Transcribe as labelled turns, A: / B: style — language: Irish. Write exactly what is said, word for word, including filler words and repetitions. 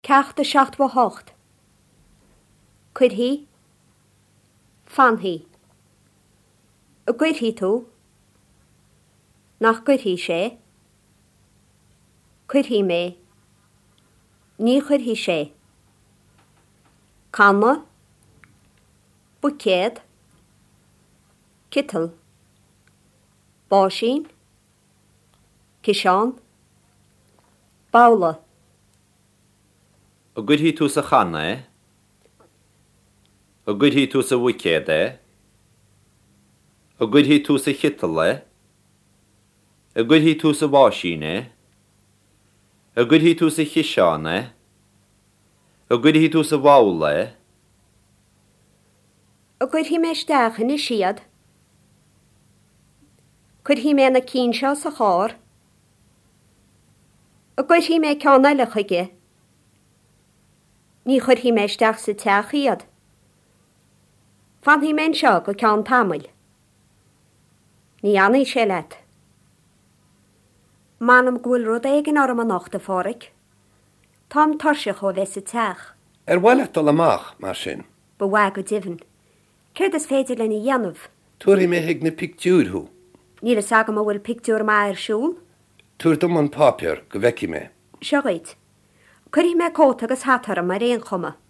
A: Cecht a seacht wa hocht. Cuid hí? Fan hí. A gcuid hí tú? Nach cuid hí sé? Cuid hí mé? Ní cuid hí sé. Canna? Bucéad? Kittel? Báisín? Kishan? Bála?
B: A gcuid hí tú sa channa, eh? A gcuid hí tú sa bhuicéad, eh? A gcuid hí tú sa chital, eh? A gcuid hí tú sa báisín, eh? A gcuid hí tú sa chiseán, eh? A gcuid hí tú sa bhála, eh?
A: A gcuid hí mé stachan i siad? Cuid hí mé na cínseo sa chár? A gcuid hí mé ceanna le chuige? Ní chud hí mé steach sa teach iad? Fan hí mé seo go ceann tamil? Ní anna sé leit. Manam gwyl rud egin ar am anocht a fóric. Tom torsio cho bheith sa teach.
C: Er bhile dul amach mar sin.
A: Ba wag o divin. Cyrd is féidir le ni ianamh.
C: Tuair mé hiag na pictiúr hú.
A: Ní le sagam a bhfuil pictiúr ma ar siúl?
C: Tuair dum an pápiar go bheici mé.
A: Seo gait. Cyrd hí mé cóta agus hatar am mar réon chuma.